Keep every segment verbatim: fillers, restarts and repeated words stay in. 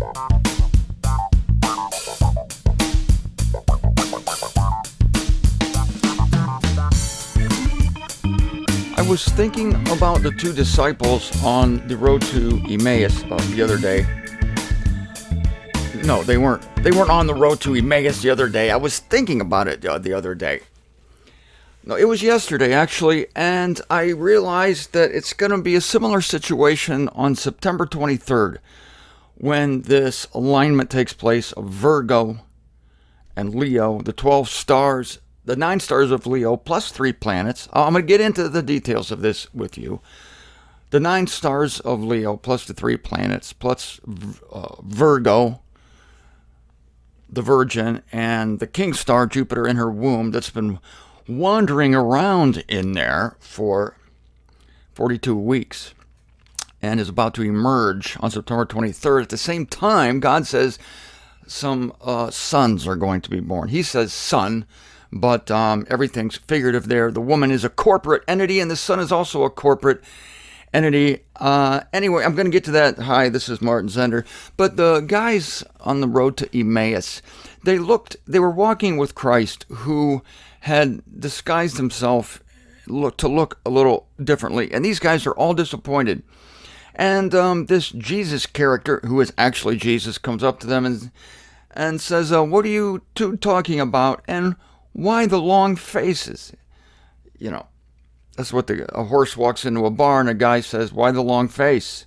I was thinking about the two disciples on the road to Emmaus uh, the other day. No, they weren't. They weren't on the road to Emmaus the other day. I was thinking about it uh, the other day. No, it was yesterday, actually, and I realized that it's going to be a similar situation on September twenty-third when this alignment takes place of Virgo and Leo, the twelve stars, the nine stars of Leo, plus three planets. I'm going to get into the details of this with you. The nine stars of Leo, plus the three planets, plus uh, Virgo, the Virgin, and the King star, Jupiter, in her womb, that's been wandering around in there for forty-two weeks and is about to emerge on September twenty-third. At the same time, God says some uh, sons are going to be born. He says son, but um, everything's figurative there. The woman is a corporate entity, and the son is also a corporate entity. Uh, anyway, I'm going to get to that. Hi, this is Martin Zender. But the guys on the road to Emmaus, they looked, they were walking with Christ, who had disguised himself look, to look a little differently. And these guys are all disappointed. And um, this Jesus character, who is actually Jesus, comes up to them and, and says, uh, what are you two talking about? And why the long faces? You know, that's what the, a horse walks into a barn, a guy says, why the long face?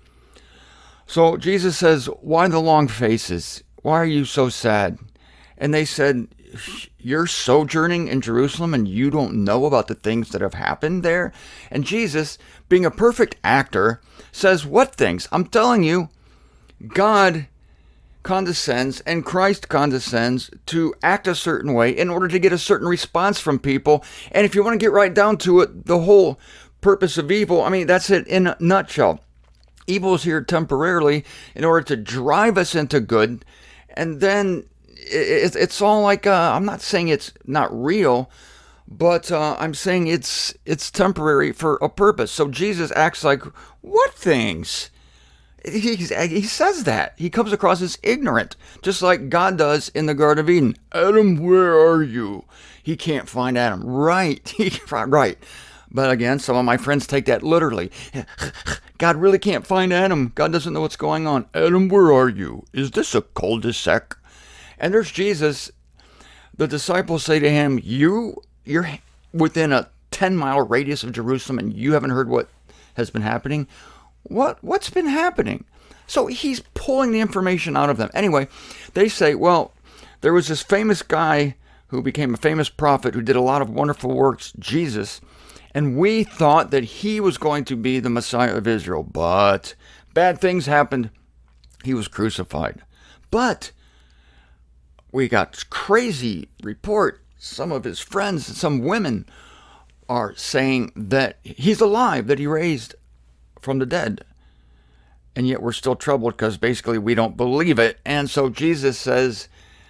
So Jesus says, why the long faces? Why are you so sad? And they said, you're sojourning in Jerusalem and you don't know about the things that have happened there? And Jesus, being a perfect actor, says, what things? I'm telling you, God condescends and Christ condescends to act a certain way in order to get a certain response from people. And if you want to get right down to it, the whole purpose of evil, I mean, that's it in a nutshell. Evil is here temporarily in order to drive us into good, and then it's all like, uh, I'm not saying it's not real, but uh, I'm saying it's it's temporary for a purpose. So Jesus acts like, what things? He, he says that. He comes across as ignorant, just like God does in the Garden of Eden. Adam, where are you? He can't find Adam. Right, right. But again, some of my friends take that literally. God really can't find Adam. God doesn't know what's going on. Adam, where are you? Is this a cul-de-sac? And there's Jesus. The disciples say to him, you, you're within a ten-mile radius of Jerusalem and you haven't heard what has been happening? What, what's been happening? So he's pulling the information out of them. Anyway, they say, well, there was this famous guy who became a famous prophet who did a lot of wonderful works, Jesus, and we thought that he was going to be the Messiah of Israel. But bad things happened. He was crucified. But we got crazy report. Some of his friends and some women are saying that he's alive, that he raised from the dead. And yet we're still troubled because basically we don't believe it. And so Jesus says,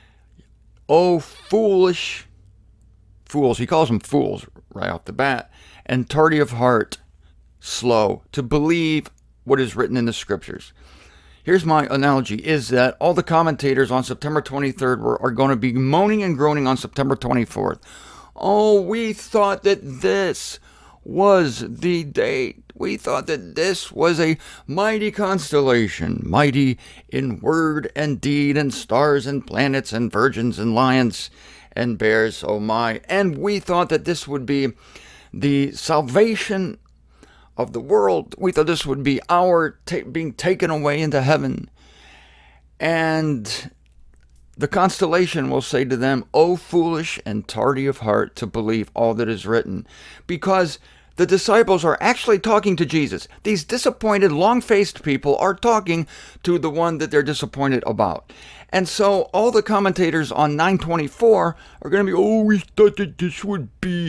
oh, foolish fools. He calls them fools right off the bat. And tardy of heart, slow to believe what is written in the scriptures. Here's my analogy, is that all the commentators on September twenty-third were, are going to be moaning and groaning on September twenty-fourth. Oh, we thought that this was the date. We thought that this was a mighty constellation, mighty in word and deed and stars and planets and virgins and lions and bears, oh my. And we thought that this would be the salvation of the world. We thought this would be our ta- being taken away into heaven. And the constellation will say to them, O foolish and tardy of heart to believe all that is written. Because the disciples are actually talking to Jesus. These disappointed, long-faced people are talking to the one that they're disappointed about. And so all the commentators on nine twenty-four are going to be, oh, we thought that this would be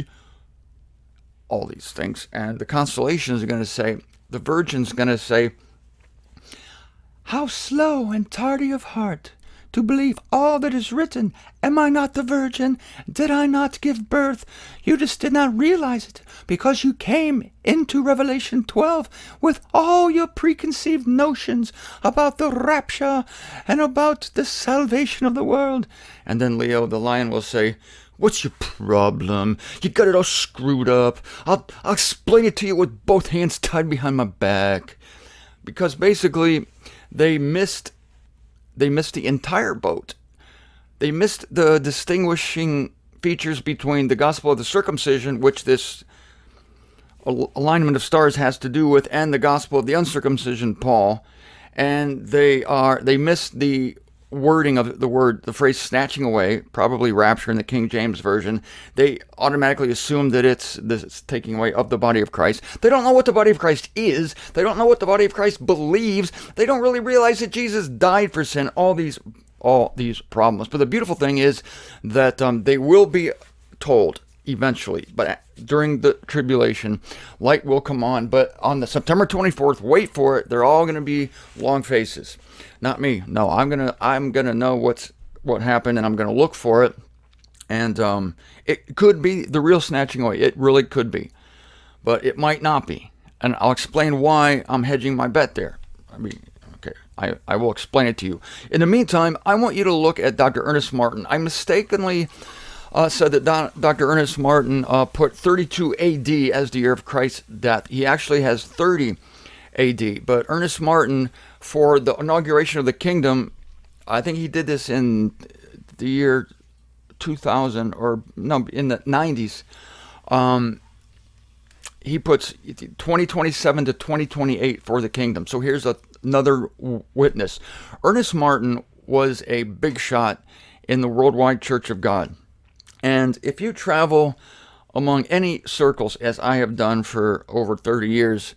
all these things. And the constellations are going to say, the virgin's going to say, how slow and tardy of heart to believe all that is written. Am I not the virgin? Did I not give birth? You just did not realize it because you came into Revelation twelve with all your preconceived notions about the rapture and about the salvation of the world. And then Leo the lion will say, what's your problem? You got it all screwed up. I'll, I'll explain it to you with both hands tied behind my back. Because basically, they missed, they missed the entire boat. They missed the distinguishing features between the gospel of the circumcision, which this alignment of stars has to do with, and the gospel of the uncircumcision, Paul. And they are, they missed the wording of the word, the phrase snatching away, probably rapture in the King James Version. They automatically assume that it's this taking away of the body of Christ. They don't know what the body of Christ is. They don't know what the body of Christ believes. They don't really realize that Jesus died for sin. All these, all these problems. But the beautiful thing is that um, they will be told eventually, but during the tribulation, light will come on. But on the September twenty-fourth, wait for it. They're all going to be long faces. Not me. No, I'm gonna I'm gonna know what's what happened, and I'm gonna look for it. And um, it could be the real snatching away. It really could be, but it might not be. And I'll explain why I'm hedging my bet there. I mean, okay, I, I will explain it to you. In the meantime, I want you to look at Doctor Ernest Martin. I mistakenly uh, said that Don, Doctor Ernest Martin uh, put thirty-two A D as the year of Christ's death. He actually has thirty A D, but Ernest Martin, for the inauguration of the kingdom, I think he did this in the year two thousand, or no, in the nineties. Um, he puts twenty twenty-seven to twenty twenty-eight for the kingdom. So here's a, another witness. Ernest Martin was a big shot in the Worldwide Church of God. And if you travel among any circles, as I have done for over thirty years,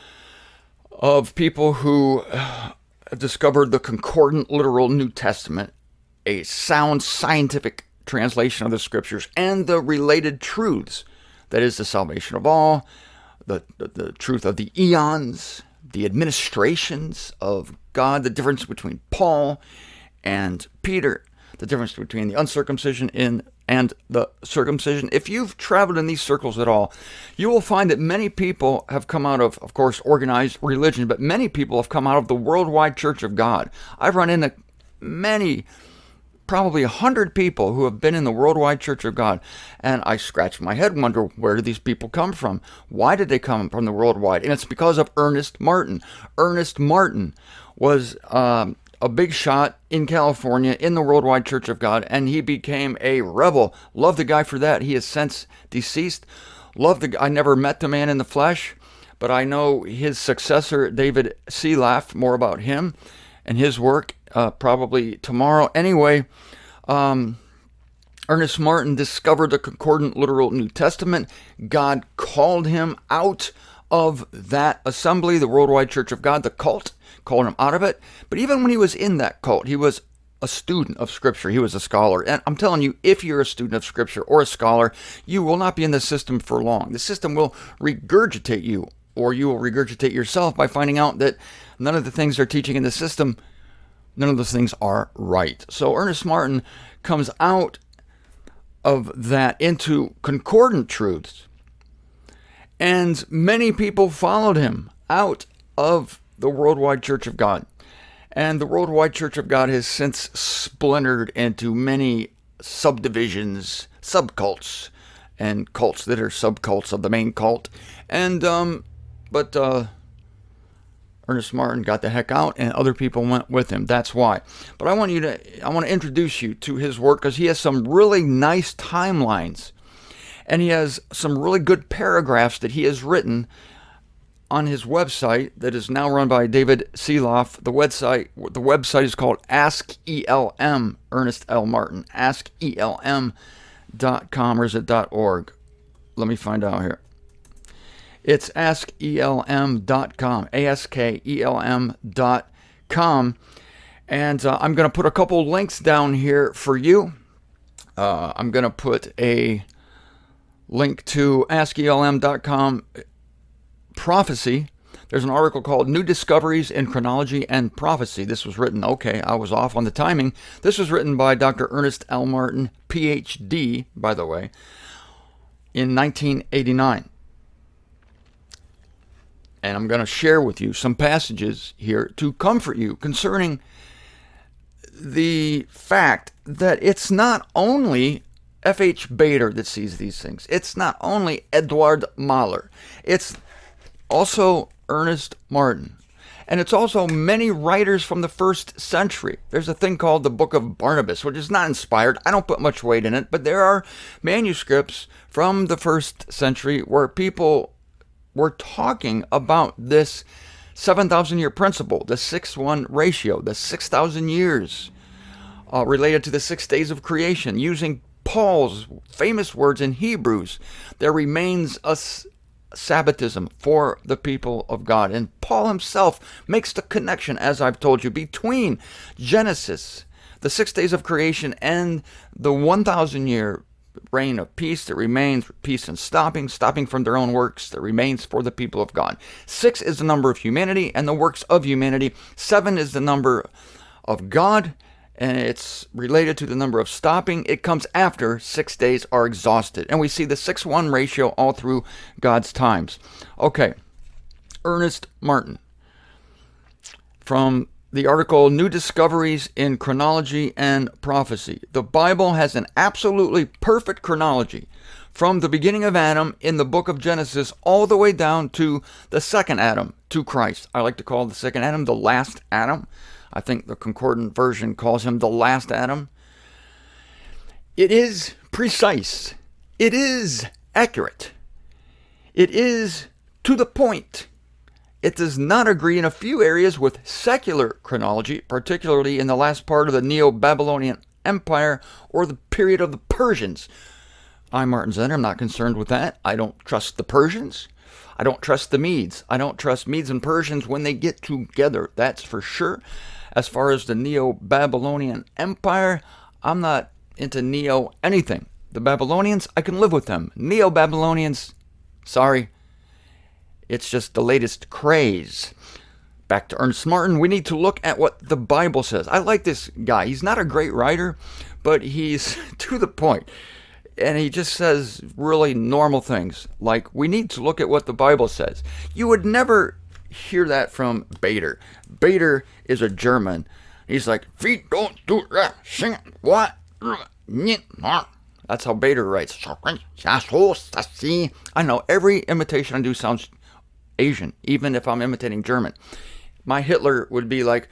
of people who have discovered the concordant literal New Testament, a sound scientific translation of the scriptures, and the related truths, that is the salvation of all, the, the, the truth of the eons, the administrations of God, the difference between Paul and Peter, the difference between the uncircumcision in and the circumcision. If you've traveled in these circles at all, you will find that many people have come out of, of course, organized religion, but many people have come out of the Worldwide Church of God. I've run into many, probably a hundred people who have been in the Worldwide Church of God, and I scratch my head and wonder, where did these people come from? Why did they come from the Worldwide? And it's because of Ernest Martin. Ernest Martin was um, a big shot in California in the Worldwide Church of God, and he became a rebel. Love the guy for that. He is since deceased. Love the guy. I never met the man in the flesh, but I know his successor, David Sealaff, more about him and his work uh, probably tomorrow. Anyway, um, Ernest Martin discovered the concordant literal New Testament. God called him out of that assembly, the Worldwide Church of God, the cult, called him out of it. But even when he was in that cult, he was a student of Scripture. He was a scholar. And I'm telling you, if you're a student of Scripture or a scholar, you will not be in the system for long. The system will regurgitate you, or you will regurgitate yourself by finding out that none of the things they're teaching in the system, none of those things are right. So Ernest Martin comes out of that into concordant truths. And many people followed him out of the Worldwide Church of God. And the Worldwide Church of God has since splintered into many subdivisions, subcults, and cults that are subcults of the main cult. And, um, but, uh, Ernest Martin got the heck out, and other people went with him. That's why. But I want you to, I want to introduce you to his work, because he has some really nice timelines. And he has some really good paragraphs that he has written on his website that is now run by David Sealaff. The website, the website is called Ask E L M, Ernest L. Martin, ask E L M dot com, or is it .org? Let me find out here. It's ask E L M dot com, A S K E L M dot com. And uh, I'm going to put a couple links down here for you. Uh, I'm going to put a link to ask E L M dot com prophecy, There's an article called New Discoveries in Chronology and Prophecy. This was written, okay, I was off on the timing. This was written by Doctor Ernest L. Martin, P H D, by the way, in nineteen eighty-nine. And I'm going to share with you some passages here to comfort you concerning the fact that it's not only F H. Bader that sees these things. It's not only Edward Mahler. It's also Ernest Martin. And it's also many writers from the first century. There's a thing called the Book of Barnabas, which is not inspired. I don't put much weight in it, but there are manuscripts from the first century where people were talking about this seven thousand year principle, the six one ratio, the six thousand years uh, related to the six days of creation, using Paul's famous words in Hebrews. There remains a Sabbatism for the people of God. And Paul himself makes the connection, as I've told you, between Genesis, the six days of creation, and the one thousand year reign of peace that remains, peace and stopping, stopping from their own works that remains for the people of God. Six is the number of humanity and the works of humanity. Seven is the number of God, and it's related to the number of stopping. It comes after six days are exhausted. And we see the six one ratio all through God's times. Okay, Ernest Martin, from the article New Discoveries in Chronology and Prophecy. The Bible has an absolutely perfect chronology from the beginning of Adam in the book of Genesis all the way down to the second Adam, to Christ. I like to call the second Adam the last Adam. I think the concordant version calls him the last Adam. It is precise. It is accurate. It is to the point. It does not agree in a few areas with secular chronology, particularly in the last part of the Neo-Babylonian Empire or the period of the Persians. I'm Martin Zenner. I'm not concerned with that. I don't trust the Persians. I don't trust the Medes. I don't trust Medes and Persians when they get together. That's for sure. As far as the Neo-Babylonian Empire, I'm not into Neo anything. The Babylonians, I can live with them. Neo-Babylonians, sorry. It's just the latest craze. Back to Ernest Martin, we need to look at what the Bible says. I like this guy. He's not a great writer, but he's to the point. And he just says really normal things. Like, we need to look at what the Bible says. You would never hear that from Bader. Bader is a German. He's like, feet don't do that. Sing what? That's how Bader writes. I know every imitation I do sounds Asian, even if I'm imitating German. My Hitler would be like,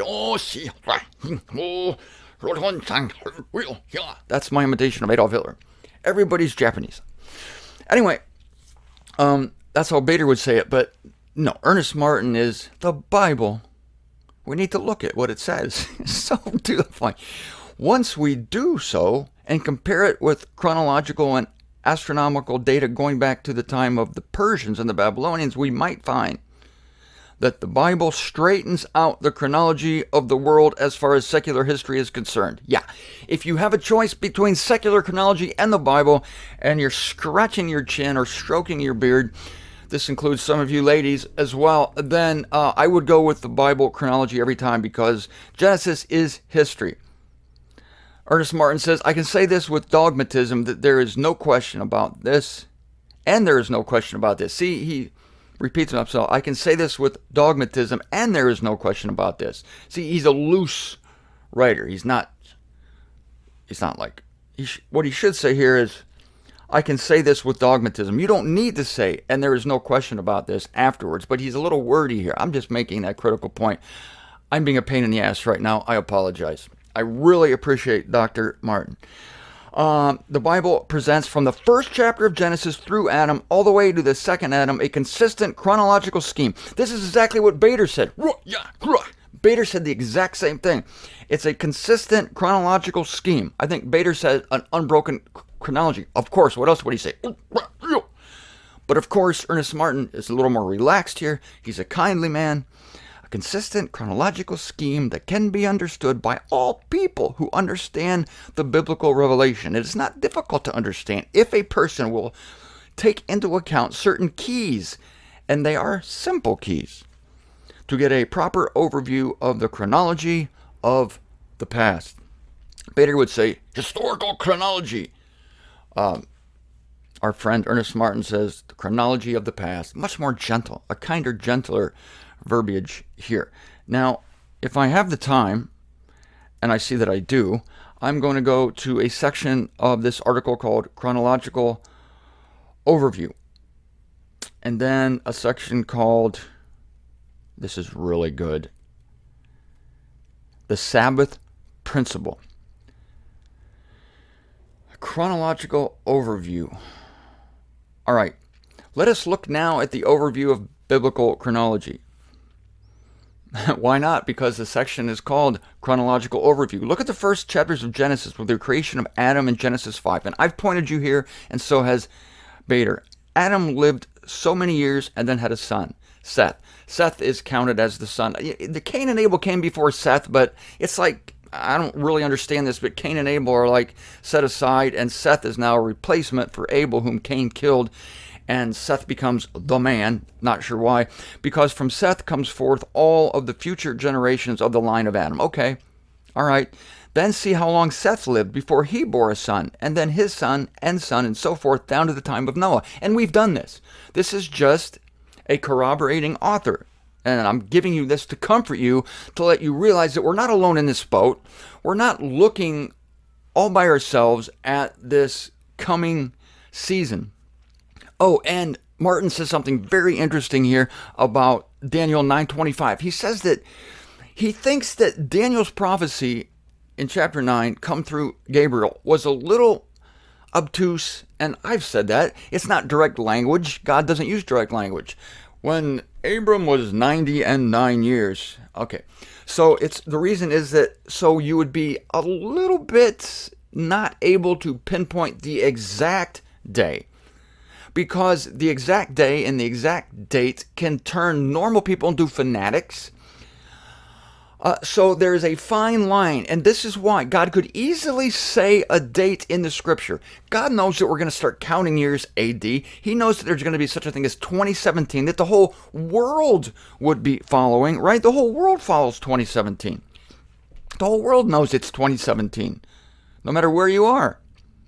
that's my imitation of Adolf Hitler. Everybody's Japanese. Anyway, um, that's how Bader would say it, but no, Ernest Martin is the Bible. We need to look at what it says. So to the point. Once we do so and compare it with chronological and astronomical data going back to the time of the Persians and the Babylonians, we might find that the Bible straightens out the chronology of the world as far as secular history is concerned. Yeah, if you have a choice between secular chronology and the Bible, and you're scratching your chin or stroking your beard, this includes some of you ladies as well, then uh, I would go with the Bible chronology every time, because Genesis is history. Ernest Martin says, I can say this with dogmatism, that there is no question about this, and there is no question about this. See, he repeats himself. I can say this with dogmatism, and there is no question about this. See, he's a loose writer. He's not, he's not like, he sh- what he should say here is, I can say this with dogmatism. You don't need to say, and there is no question about this afterwards, but he's a little wordy here. I'm just making that critical point. I'm being a pain in the ass right now. I apologize. I really appreciate Doctor Martin. Um, the Bible presents from the first chapter of Genesis through Adam all the way to the second Adam a consistent chronological scheme. This is exactly what Bader said. Bader said the exact same thing. It's a consistent chronological scheme. I think Bader said an unbroken chronology. Of course, what else would he say? But of course, Ernest Martin is a little more relaxed here. He's a kindly man. A consistent chronological scheme that can be understood by all people who understand the biblical revelation. It is not difficult to understand if a person will take into account certain keys and they are simple keys to get a proper overview of the chronology of the past. Bader would say historical chronology. Um, our friend Ernest Martin says the chronology of the past. Much more gentle, a kinder, gentler verbiage here. Now, if I have the time, and I see that I do, I'm going to go to a section of this article called Chronological Overview. And then a section called, this is really good, The Sabbath Principle. A chronological overview. All right, let us look now at the overview of biblical chronology. Why not? Because the section is called Chronological Overview. Look at the first chapters of Genesis with the creation of Adam in Genesis five. And I've pointed you here, and so has Bader. Adam lived so many years and then had a son, Seth. Seth is counted as the son. The Cain and Abel came before Seth, but it's like, I don't really understand this, but Cain and Abel are like set aside, and Seth is now a replacement for Abel, whom Cain killed. And Seth becomes the man, not sure why, because from Seth comes forth all of the future generations of the line of Adam. Okay, all right. Then see how long Seth lived before he bore a son, and then his son and son, and so forth, down to the time of Noah. And we've done this. This is just a corroborating author. And I'm giving you this to comfort you, to let you realize that we're not alone in this boat. We're not looking all by ourselves at this coming season. Oh, and Martin says something very interesting here about Daniel nine twenty-five. He says that he thinks that Daniel's prophecy in chapter nine, come through Gabriel, was a little obtuse, and I've said that. It's not direct language. God doesn't use direct language. When Abram was ninety and nine years, okay, so it's the reason is that so you would be a little bit not able to pinpoint the exact day. Because the exact day and the exact date can turn normal people into fanatics. Uh, so there's a fine line, and this is why God could easily say a date in the scripture. God knows that we're going to start counting years A D. He knows that there's going to be such a thing as twenty seventeen, that the whole world would be following, right? The whole world follows twenty seventeen. The whole world knows it's twenty seventeen, no matter where you are.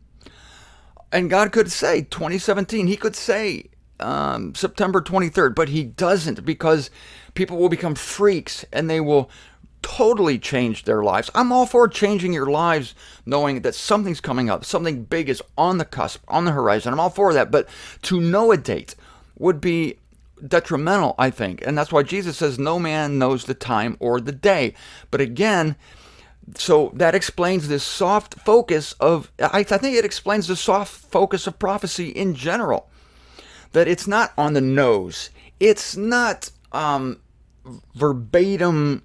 And God could say twenty seventeen. He could say um, September twenty-third, but he doesn't, because people will become freaks and they will totally change their lives. I'm all for changing your lives, knowing that something's coming up, something big is on the cusp, on the horizon. I'm all for that, but to know a date would be detrimental, I think. And that's why Jesus says no man knows the time or the day. But again, so that explains this soft focus of, I, I think it explains the soft focus of prophecy in general. That it's not on the nose. It's not um, verbatim.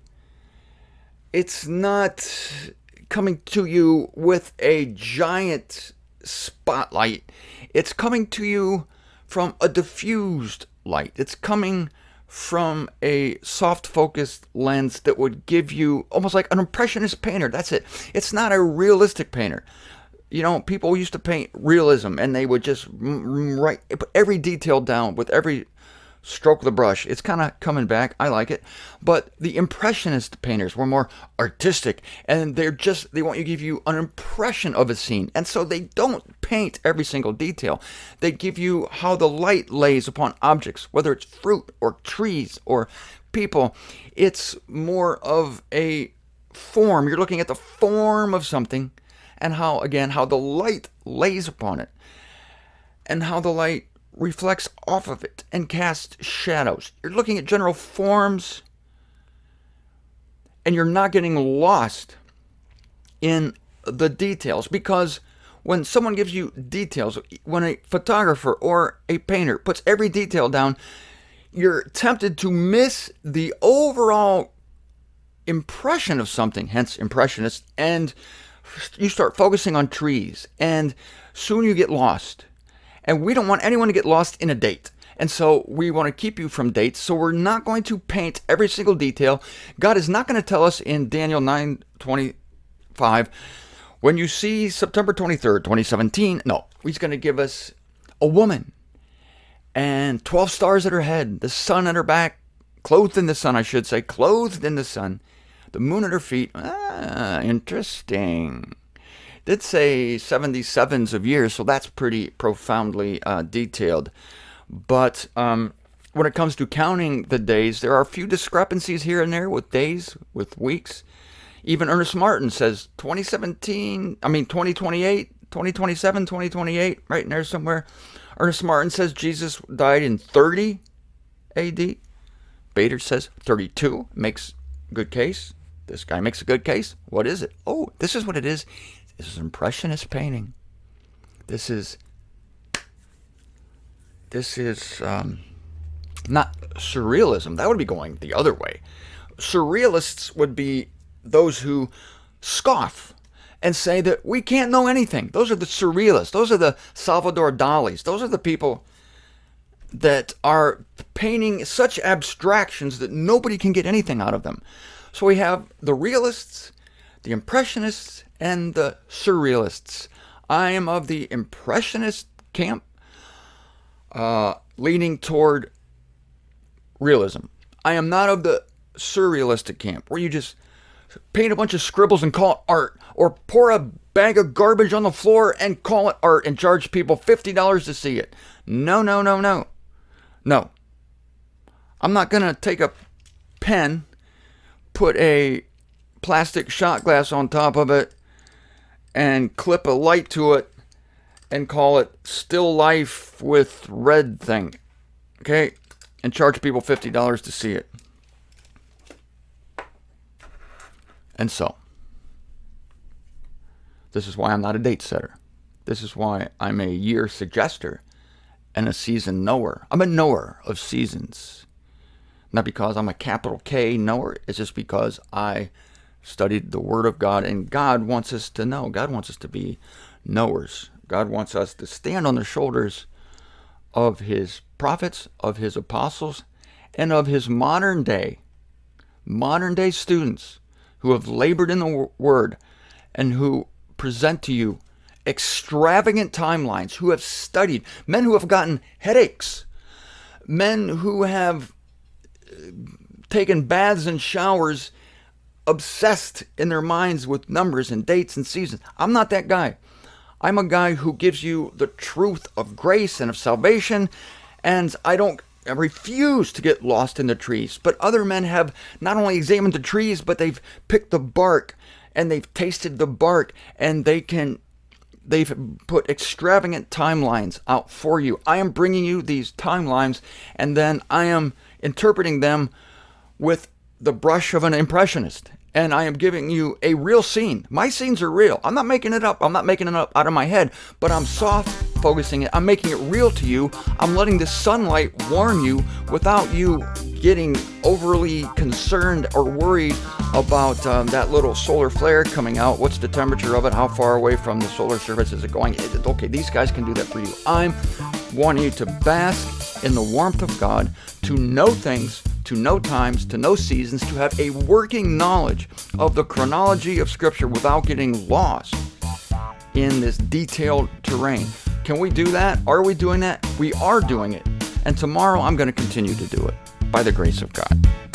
It's not coming to you with a giant spotlight. It's coming to you from a diffused light. It's coming from a soft focused lens that would give you almost like an impressionist painter. That's it. It's not a realistic painter. You know, people used to paint realism and they would just write put every detail down with every stroke of the brush. It's kind of coming back. I like it. But the impressionist painters were more artistic, and they're just, they want to give you an impression of a scene. And so they don't paint every single detail. They give you how the light lays upon objects, whether it's fruit or trees or people. It's more of a form. You're looking at the form of something, and how, again, how the light lays upon it, and how the light reflects off of it and casts shadows. You're looking at general forms, and you're not getting lost in the details, because when someone gives you details, when a photographer or a painter puts every detail down, you're tempted to miss the overall impression of something, hence impressionist, and you start focusing on trees, and soon you get lost. And we don't want anyone to get lost in a date. And so we want to keep you from dates. So we're not going to paint every single detail. God is not going to tell us in Daniel nine twenty-five, when you see September twenty-third, twenty seventeen. No, he's going to give us a woman and twelve stars at her head, the sun at her back, clothed in the sun, I should say, clothed in the sun, the moon at her feet. Ah, interesting. Did say seventy-sevens of years, so that's pretty profoundly uh, detailed. But um, when it comes to counting the days, there are a few discrepancies here and there with days, with weeks. Even Ernest Martin says twenty seventeen, I mean twenty twenty-eight, twenty twenty-seven, twenty twenty-eight, right in there somewhere. Ernest Martin says Jesus died in thirty A D. Bader says thirty-two, makes a good case. This guy makes a good case. What is it? Oh, this is what it is. This is impressionist painting. This is, this is um, not surrealism. That would be going the other way. Surrealists would be those who scoff and say that we can't know anything. Those are the surrealists. Those are the Salvador Dalis. Those are the people that are painting such abstractions that nobody can get anything out of them. So we have the realists, the impressionists, and the surrealists. I am of the impressionist camp, uh, leaning toward realism. I am not of the surrealistic camp, where you just paint a bunch of scribbles and call it art, or pour a bag of garbage on the floor and call it art and charge people fifty dollars to see it. No, no, no, no. No. I'm not going to take a pen, put a plastic shot glass on top of it, and clip a light to it and call it still life with red thing. Okay? And charge people fifty dollars to see it. And so, this is why I'm not a date setter. This is why I'm a year suggester and a season knower. I'm a knower of seasons. Not because I'm a capital K knower. It's just because I studied the Word of God, and God wants us to know. God wants us to be knowers. God wants us to stand on the shoulders of His prophets, of His apostles, and of His modern day, modern day students who have labored in the Word and who present to you extravagant timelines, who have studied, men who have gotten headaches, men who have taken baths and showers, obsessed in their minds with numbers and dates and seasons. I'm not that guy. I'm a guy who gives you the truth of grace and of salvation, and I don't I refuse to get lost in the trees. But other men have not only examined the trees, but they've picked the bark, and they've tasted the bark, and they can they've put extravagant timelines out for you. I am bringing you these timelines, and then I am interpreting them with the brush of an impressionist. And I am giving you a real scene. My scenes are real. I'm not making it up. I'm not making it up out of my head, but I'm soft focusing it. I'm making it real to you. I'm letting the sunlight warm you without you getting overly concerned or worried about um, that little solar flare coming out. What's the temperature of it? How far away from the solar surface is it going? Okay, these guys can do that for you. I'm wanting you to bask in the warmth of God, to know things, to know times, to know seasons, to have a working knowledge of the chronology of Scripture without getting lost in this detailed terrain. Can we do that? Are we doing that? We are doing it. And tomorrow I'm going to continue to do it by the grace of God.